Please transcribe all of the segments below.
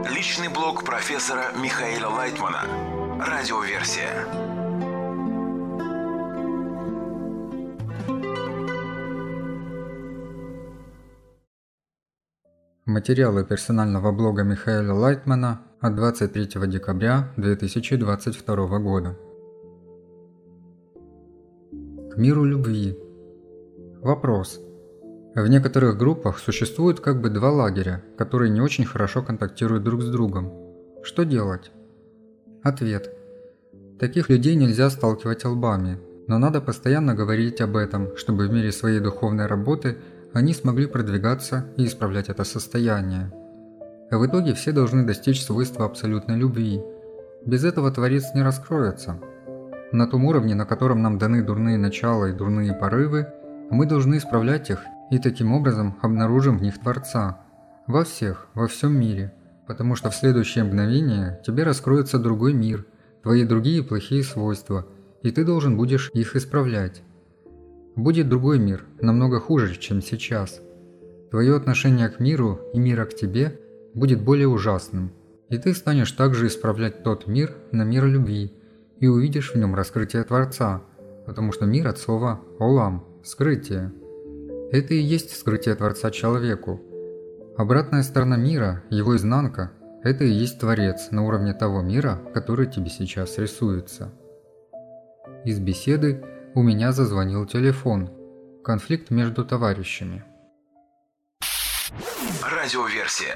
Личный блог профессора Михаила Лайтмана. Радиоверсия. Материалы персонального блога Михаила Лайтмана от 23 декабря 2022 года. К миру любви. Вопрос. В некоторых группах существует как бы два лагеря, которые не очень хорошо контактируют друг с другом. Что делать? Ответ. Таких людей нельзя сталкивать лбами, но надо постоянно говорить об этом, чтобы в мире своей духовной работы они смогли продвигаться и исправлять это состояние. В итоге все должны достичь свойства абсолютной любви. Без этого Творец не раскроется. На том уровне, на котором нам даны дурные начала и дурные порывы, мы должны исправлять их и таким образом обнаружим в них Творца. Во всем мире. Потому что в следующее мгновение тебе раскроется другой мир, твои другие плохие свойства, и ты должен будешь их исправлять. Будет другой мир, намного хуже, чем сейчас. Твое отношение к миру и мира к тебе будет более ужасным, и ты станешь также исправлять тот мир на мир любви, и увидишь в нем раскрытие Творца, потому что мир от слова «олам» – «скрытие». Это и есть скрытие Творца человеку. Обратная сторона мира, его изнанка – это и есть Творец на уровне того мира, который тебе сейчас рисуется. Из беседы у меня зазвонил телефон. Конфликт между товарищами. Радиоверсия.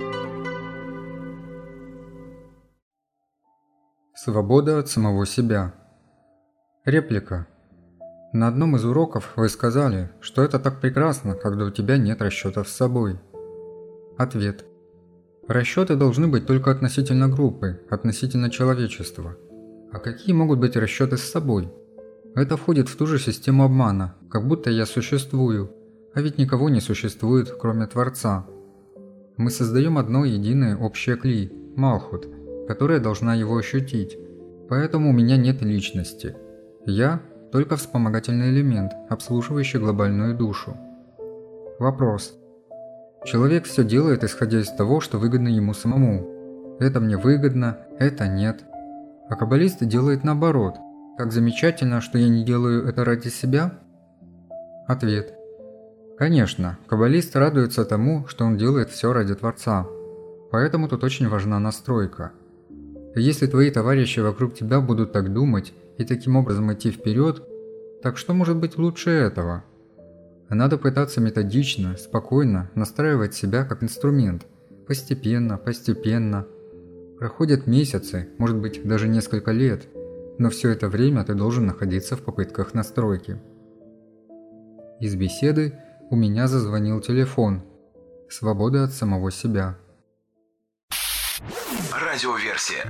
Свобода от самого себя. Реплика. На одном из уроков вы сказали, что это так прекрасно, когда у тебя нет расчетов с собой. Ответ. Расчеты должны быть только относительно группы, относительно человечества. А какие могут быть расчеты с собой? Это входит в ту же систему обмана, как будто я существую, а ведь никого не существует, кроме Творца. Мы создаем одно единое общее кли, Малхут, которая должна его ощутить, поэтому у меня нет личности. Я – только вспомогательный элемент, обслуживающий глобальную душу. Вопрос. Человек все делает, исходя из того, что выгодно ему самому. Это мне выгодно, это нет. А каббалист делает наоборот. Как замечательно, что я не делаю это ради себя? Ответ. Конечно, каббалист радуется тому, что он делает все ради Творца. Поэтому тут очень важна настройка. Если твои товарищи вокруг тебя будут так думать и таким образом идти вперед, так что может быть лучше этого? Надо пытаться методично, спокойно настраивать себя как инструмент. Постепенно. Проходят месяцы, может быть даже несколько лет, но все это время ты должен находиться в попытках настройки. Из беседы у меня зазвонил телефон. Свобода от самого себя. Радиоверсия.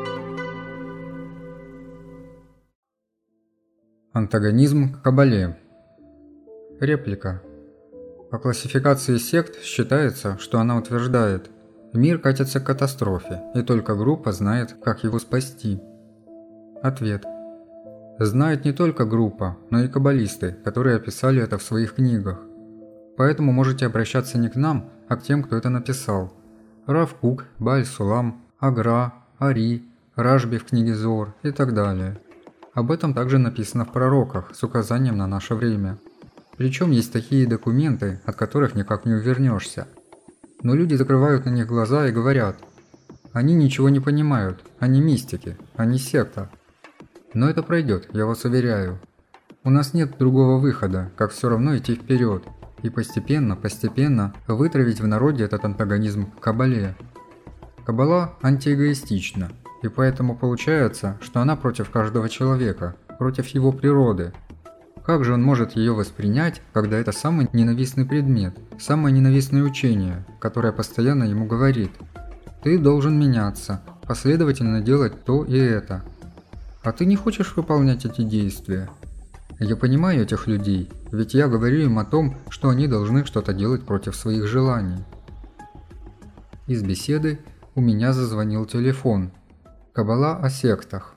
Антагонизм к Каббале. Реплика. По классификации сект считается, что она утверждает: мир катится к катастрофе, и только группа знает, как его спасти. Ответ. Знает не только группа, но и каббалисты, которые описали это в своих книгах. Поэтому можете обращаться не к нам, а к тем, кто это написал. Рав Кук, Бааль Сулам, Агра, Ари, Рашби в книге Зоор и так далее. Об этом также написано в пророках с указанием на наше время. Причем есть такие документы, от которых никак не увернешься. Но люди закрывают на них глаза и говорят: они ничего не понимают, они мистики, они секта. Но это пройдет, я вас уверяю. У нас нет другого выхода, как все равно идти вперед и постепенно вытравить в народе этот антагонизм к Каббале. Каббала антиэгоистична, и поэтому получается, что она против каждого человека, против его природы. Как же он может ее воспринять, когда это самый ненавистный предмет, самое ненавистное учение, которое постоянно ему говорит: ты должен меняться, последовательно делать то и это. А ты не хочешь выполнять эти действия? Я понимаю этих людей, ведь я говорю им о том, что они должны что-то делать против своих желаний. Из беседы у меня зазвонил телефон. Каббала о сектах.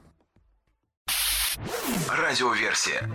Радиоверсия.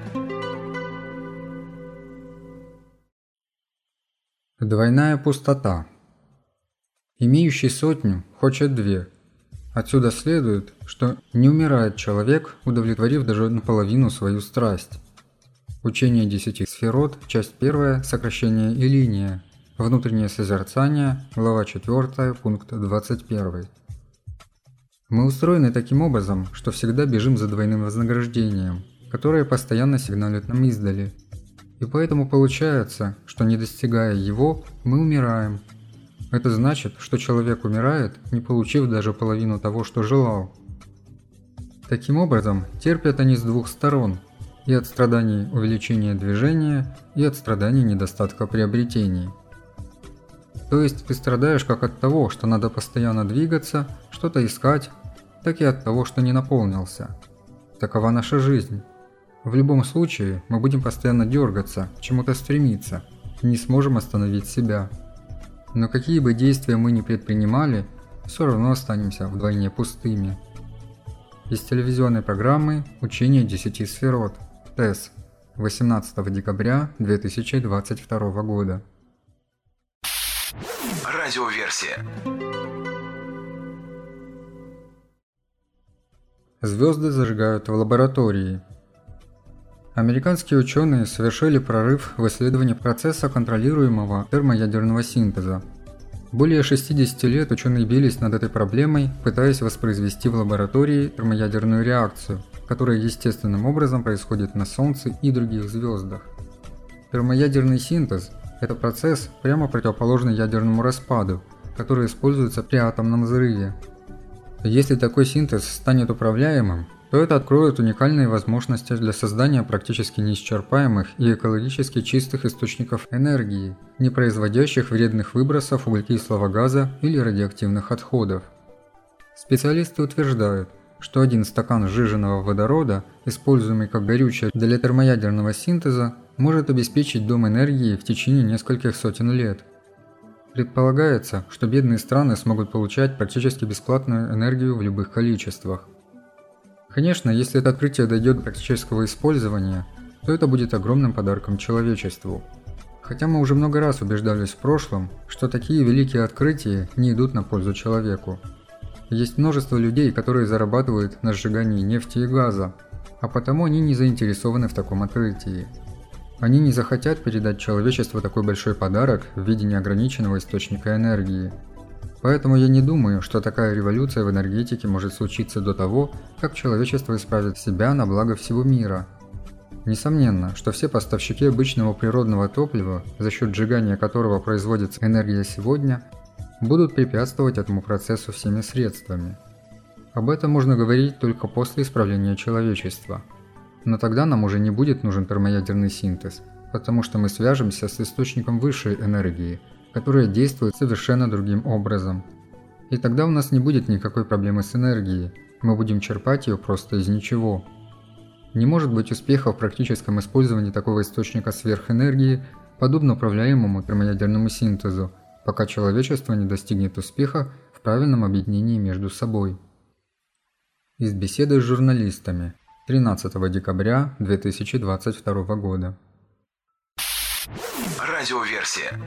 Двойная пустота. Имеющий 100 хочет 2. Отсюда следует, что не умирает человек, удовлетворив даже наполовину свою страсть. Учение 10 сферот, часть 1, сокращение и линия. Внутреннее созерцание, глава 4, пункт 21. Мы устроены таким образом, что всегда бежим за двойным вознаграждением, которое постоянно сигналит нам издали. И поэтому получается, что не достигая его, мы умираем. Это значит, что человек умирает, не получив даже половину того, что желал. Таким образом, терпят они с двух сторон – и от страданий увеличения движения, и от страданий недостатка приобретений. То есть ты страдаешь как от того, что надо постоянно двигаться, что-то искать, так и от того, что не наполнился. Такова наша жизнь. В любом случае мы будем постоянно дергаться, к чему-то стремиться, и не сможем остановить себя. Но какие бы действия мы ни предпринимали, все равно останемся вдвойне пустыми. Из телевизионной программы «Учение 10 сферот» ТЭС 18 декабря 2022 года. Радиоверсия. Звезды зажигают в лаборатории. Американские ученые совершили прорыв в исследовании процесса контролируемого термоядерного синтеза. Более 60 лет ученые бились над этой проблемой, пытаясь воспроизвести в лаборатории термоядерную реакцию, которая естественным образом происходит на Солнце и других звездах. Термоядерный синтез – это процесс, прямо противоположный ядерному распаду, который используется при атомном взрыве. Если такой синтез станет управляемым, то это откроет уникальные возможности для создания практически неисчерпаемых и экологически чистых источников энергии, не производящих вредных выбросов углекислого газа или радиоактивных отходов. Специалисты утверждают, что 1 стакан сжиженного водорода, используемый как горючее для термоядерного синтеза, может обеспечить дом энергии в течение нескольких сотен лет. Предполагается, что бедные страны смогут получать практически бесплатную энергию в любых количествах. Конечно, если это открытие дойдет до практического использования, то это будет огромным подарком человечеству. Хотя мы уже много раз убеждались в прошлом, что такие великие открытия не идут на пользу человеку. Есть множество людей, которые зарабатывают на сжигании нефти и газа, а потому они не заинтересованы в таком открытии. Они не захотят передать человечеству такой большой подарок в виде неограниченного источника энергии. Поэтому я не думаю, что такая революция в энергетике может случиться до того, как человечество исправит себя на благо всего мира. Несомненно, что все поставщики обычного природного топлива, за счет сжигания которого производится энергия сегодня, будут препятствовать этому процессу всеми средствами. Об этом можно говорить только после исправления человечества. Но тогда нам уже не будет нужен термоядерный синтез, потому что мы свяжемся с источником высшей энергии, которая действует совершенно другим образом. И тогда у нас не будет никакой проблемы с энергией, мы будем черпать ее просто из ничего. Не может быть успеха в практическом использовании такого источника сверхэнергии, подобно управляемому термоядерному синтезу, пока человечество не достигнет успеха в правильном объединении между собой. Из беседы с журналистами 13 декабря 2022 года. Радиоверсия.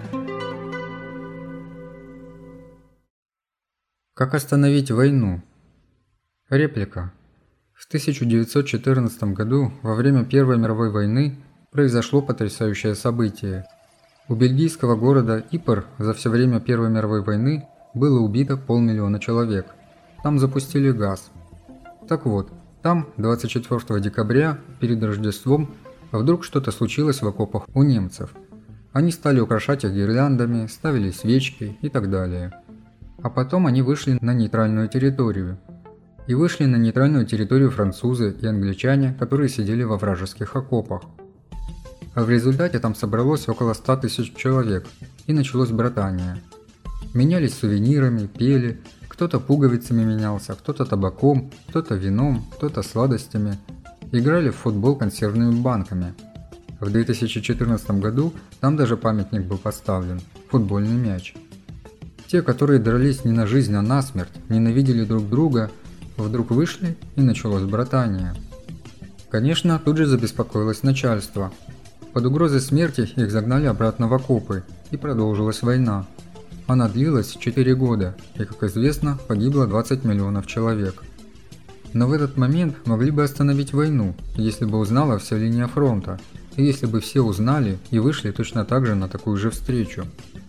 Как остановить войну? Реплика. В 1914 году, во время Первой мировой войны, произошло потрясающее событие. У бельгийского города Ипр за все время Первой мировой войны было убито 500 000 человек. Там запустили газ. Так вот, там 24 декабря, перед Рождеством, вдруг что-то случилось в окопах у немцев. Они стали украшать их гирляндами, ставили свечки и так далее. А потом они вышли на нейтральную территорию. И вышли на нейтральную территорию французы и англичане, которые сидели во вражеских окопах. А в результате там собралось около 100 000 человек, и началось братание. Менялись сувенирами, пели, кто-то пуговицами менялся, кто-то табаком, кто-то вином, кто-то сладостями. Играли в футбол консервными банками. В 2014 году там даже памятник был поставлен – футбольный мяч. Те, которые дрались не на жизнь, а на смерть, ненавидели друг друга, вдруг вышли и началось братание. Конечно, тут же забеспокоилось начальство. Под угрозой смерти их загнали обратно в окопы, и продолжилась война. она длилась 4 года, и, как известно, погибло 20 миллионов человек. Но в этот момент могли бы остановить войну, если бы узнала вся линия фронта, и если бы все узнали и вышли точно так же на такую же встречу.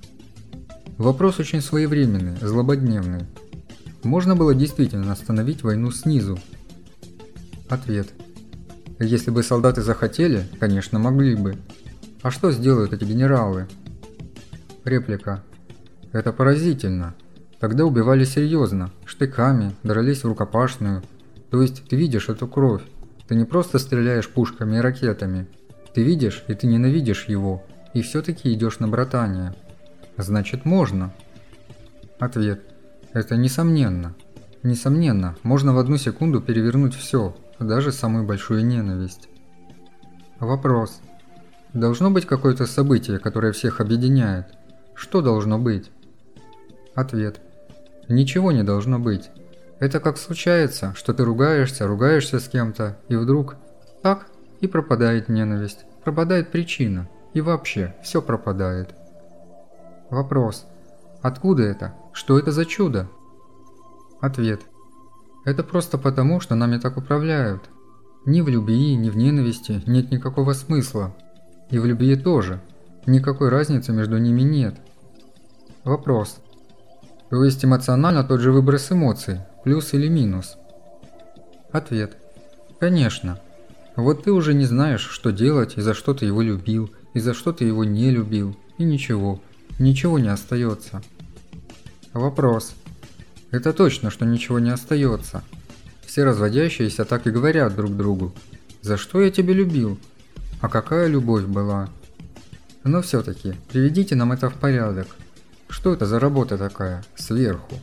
Вопрос очень своевременный, злободневный. Можно было действительно остановить войну снизу? Ответ. Если бы солдаты захотели, конечно, могли бы. А что сделают эти генералы? Реплика. Это поразительно. Тогда убивали серьезно, штыками, дрались в рукопашную. То есть ты видишь эту кровь. Ты не просто стреляешь пушками и ракетами. Ты видишь, и ты ненавидишь его, и все-таки идешь на братание. Значит, можно. Ответ. Это несомненно. Несомненно, можно в одну секунду перевернуть все, даже самую большую ненависть. Вопрос. Должно быть какое-то событие, которое всех объединяет? Что должно быть? Ответ. Ничего не должно быть. Это как случается, что ты ругаешься с кем-то, и вдруг так и пропадает ненависть, пропадает причина, и вообще все пропадает. Вопрос. Откуда это? Что это за чудо? Ответ. Это просто потому, что нами так управляют. Ни в любви, ни в ненависти нет никакого смысла. И в любви тоже. Никакой разницы между ними нет. Вопрос. То есть эмоционально тот же выброс эмоций, плюс или минус? Ответ. Конечно. Вот ты уже не знаешь, что делать, и за что ты его любил, и за что ты его не любил, и ничего не остается. Вопрос. Это точно, что ничего не остается. Все разводящиеся так и говорят друг другу. За что я тебя любил? А какая любовь была? Но все-таки, приведите нам это в порядок. Что это за работа такая, сверху?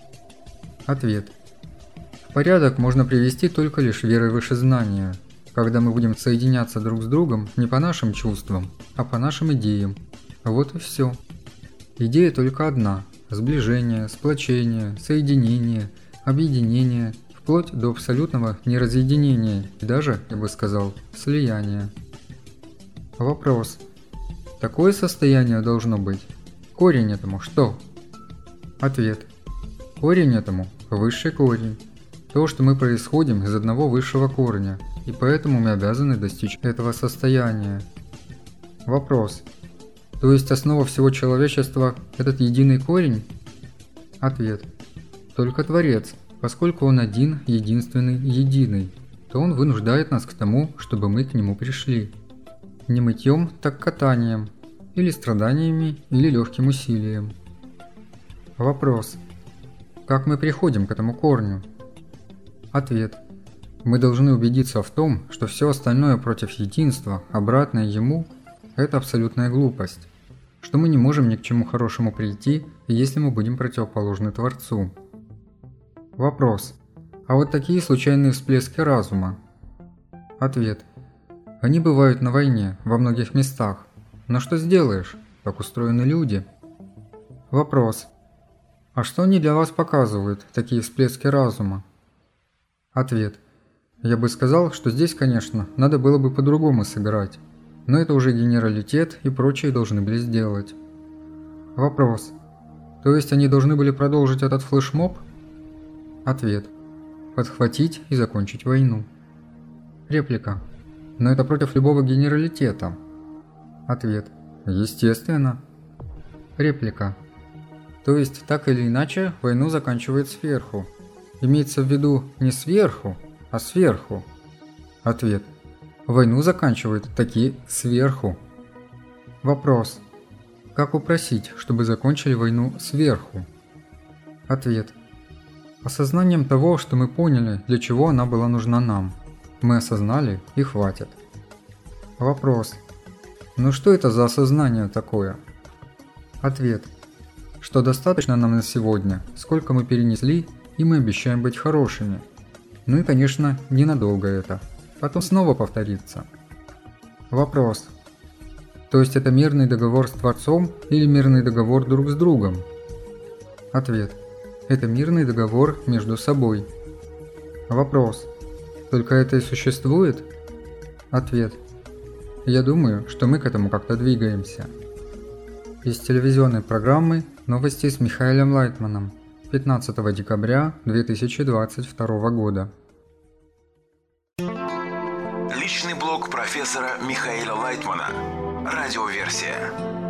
Ответ. В порядок можно привести только лишь верой выше знания, когда мы будем соединяться друг с другом не по нашим чувствам, а по нашим идеям. Вот и все. Идея только одна – сближение, сплочение, соединение, объединение, вплоть до абсолютного неразъединения и даже, я бы сказал, слияния. Вопрос. Такое состояние должно быть. Корень этому что? Ответ. Корень этому – высший корень. То, что мы происходим из одного высшего корня, и поэтому мы обязаны достичь этого состояния. Вопрос. То есть основа всего человечества – этот единый корень? Ответ. Только Творец, поскольку Он один, единственный, единый, то Он вынуждает нас к тому, чтобы мы к Нему пришли. Не мытьем, так катанием, или страданиями, или легким усилием. Вопрос. Как мы приходим к этому корню? Ответ. Мы должны убедиться в том, что все остальное против единства, обратное ему – это абсолютная глупость, что мы не можем ни к чему хорошему прийти, если мы будем противоположны Творцу. Вопрос. А вот такие случайные всплески разума? Ответ. Они бывают на войне, во многих местах. Но что сделаешь? Так устроены люди. Вопрос. А что они для вас показывают, такие всплески разума? Ответ. Я бы сказал, что здесь, конечно, надо было бы по-другому сыграть. Но это уже генералитет и прочие должны были сделать. Вопрос. То есть они должны были продолжить этот флешмоб? Ответ. Подхватить и закончить войну. Реплика. Но это против любого генералитета. Ответ. Естественно. Реплика. То есть, так или иначе, войну заканчивает сверху. Имеется в виду не сверху, а сверху. Ответ. Войну заканчивают такие сверху. Вопрос. Как упросить, чтобы закончили войну сверху? Ответ. Осознанием того, что мы поняли, для чего она была нужна нам. Мы осознали и хватит. Вопрос. Ну что это за осознание такое? Ответ. Что достаточно нам на сегодня, сколько мы перенесли, и мы обещаем быть хорошими. Ну и, конечно, ненадолго это. Потом снова повторится. Вопрос. То есть это мирный договор с Творцом или мирный договор друг с другом? Ответ. Это мирный договор между собой. Вопрос. Только это и существует? Ответ. Я думаю, что мы к этому как-то двигаемся. из телевизионной программы «Новости с Михаилом Лайтманом» 15 декабря 2022 года. Личный блог профессора Михаила Лайтмана. Радиоверсия.